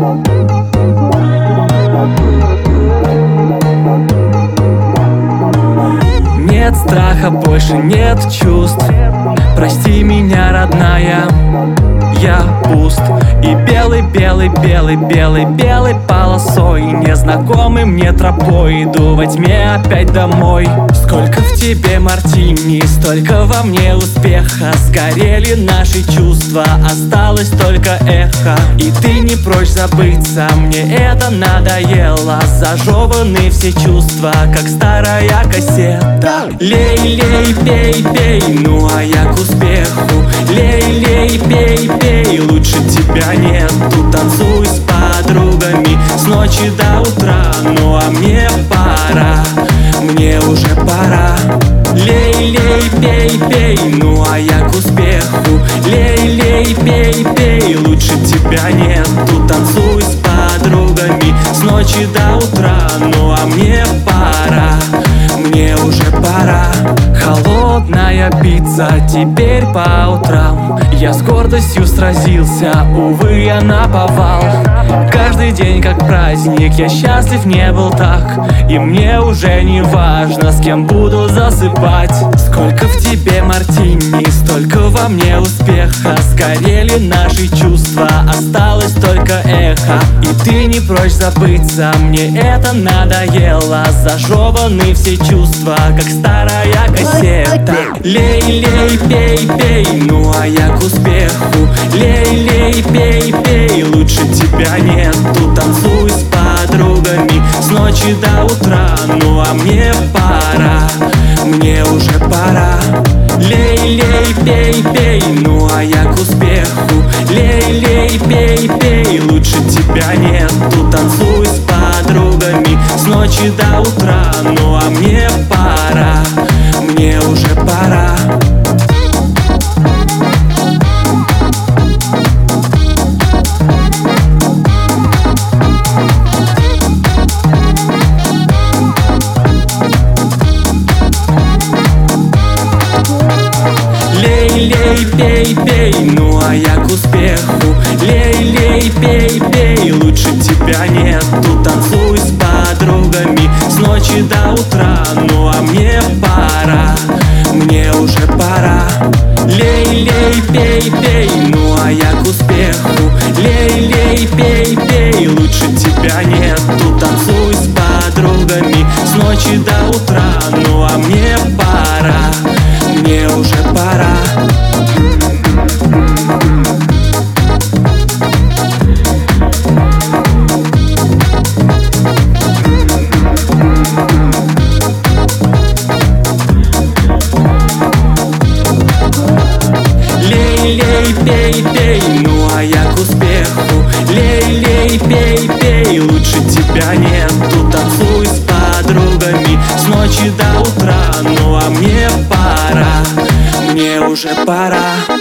Нет страха, больше нет чувств. Прости меня, родная, я пуст. И белый, белый, белый, белый, белой полосой, незнакомый мне тропой, иду во тьме опять домой. Сколько в тебе мартини, столько во мне успеха. Сгорели наши чувства, осталось только эхо. И ты не прочь забыться, мне это надоело. Зажеваны все чувства, как старая кассета. Лей, лей, пей, пей, ну а я к успеху. Лей, лей, пей, пей, лучше тебя нету. Танцуй с подругами с ночи до утра. Ну а мне пора, мне уже пора. Лей, лей, пей, пей, ну а я к успеху. Лей, лей, пей, пей, лучше тебя нету. Танцуй с подругами с ночи до утра. Ну а мне пора, мне уже пора. Холодная пицца теперь по утрам. Я с гордостью сразился, увы, я наповал. Каждый день как праздник, я счастлив не был так. И мне уже не важно, с кем буду засыпать. Сколько в тебе мартини, столько во мне успеха. Сгорели наши чувства, осталось только эхо. И ты не прочь забыться, мне это надоело. Зажеваны все чувства, как старая кассета. Лей, лей, пей, пей, ну а я к успеху. Лей, лей, пей, пей, лучше тебя нету. Танцуй с подругами с ночи до утра. Ну а мне пора, мне уже пора. Лей, лей, пей, пей, ну а я к успеху. Лей, лей, пей, пей, лучше тебя нету. Танцуй с подругами с ночи до утра. Ну а мне пора, мне уже пора. Лей, лей, пей, пей, ну а я к успеху. Лей, лей, пей, пей, лучше тебя нету. Танцуй с подругами с ночи до утра. Ну а мне пора, мне уже пора. Лей, лей, пей, пей, ну а я к успеху. Лей, лей, пей, пей, лучше тебя нету. Танцуй с подругами с ночи до утра. Ну а мне пора, мне уже пора. Лей, лей, пей, пей, ну а я к успеху. Лей, лей, пей, пей, лучше тебя нету. Танцуй с подругами с ночи до утра. Ну а мне пора, мне уже пора.